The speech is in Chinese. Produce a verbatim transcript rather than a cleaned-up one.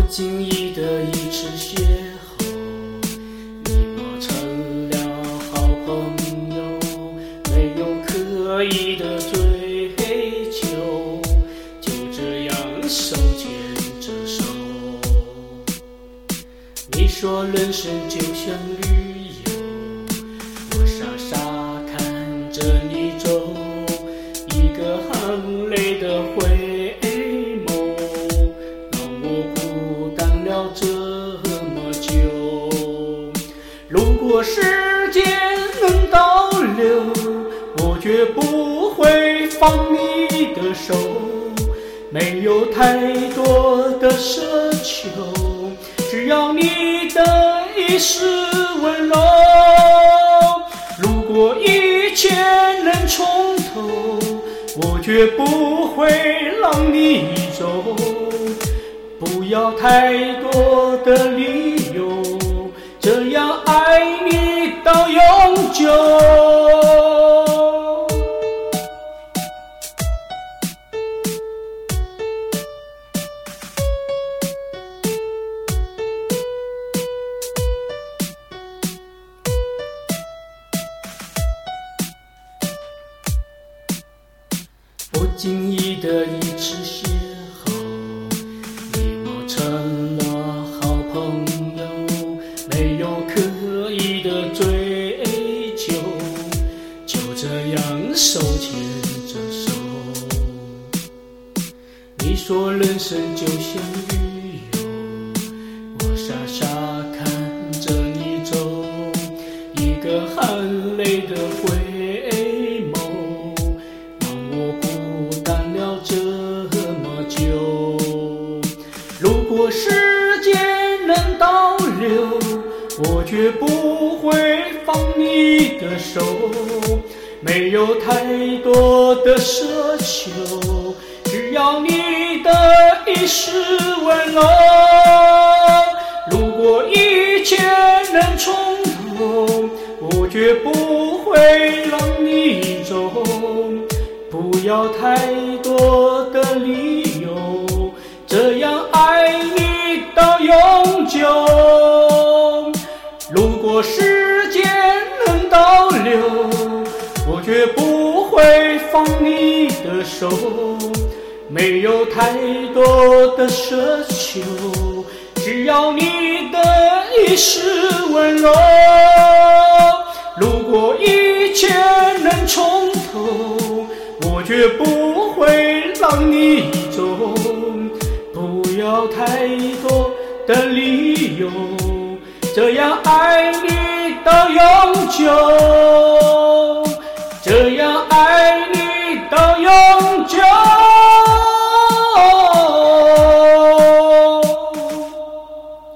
经意的一次邂逅，你我成了好朋友，没有刻意的追求，就这样手牵着手。你说人生就像旅游，我傻傻看着你走，一个很累的回眸，让我孤单了这么久。如果时间能倒流，我绝不会放你的手，没有太多的奢求，只要你的一丝温柔。如果一切能重头，我绝不会让你走，不要太多的理由，这样爱你到永久。不经意的一次邂逅，你我成了好朋友，没有刻意的追求，就这样手牵着手。你说人生就像旅游，我傻傻看着你走，一个很累的回如果时间能倒流，我绝不会放你的手，没有太多的奢求，只要你的一丝温柔。如果一切能重头，我绝不会让你走，不要太多的理由，这样爱你到永久。如果时间能倒流，我绝不会放你的手，没有太多的奢求，只要你的一丝温柔。如果一切能重头，我绝不会让你走，不要太多的理由，这样爱你到永久，这样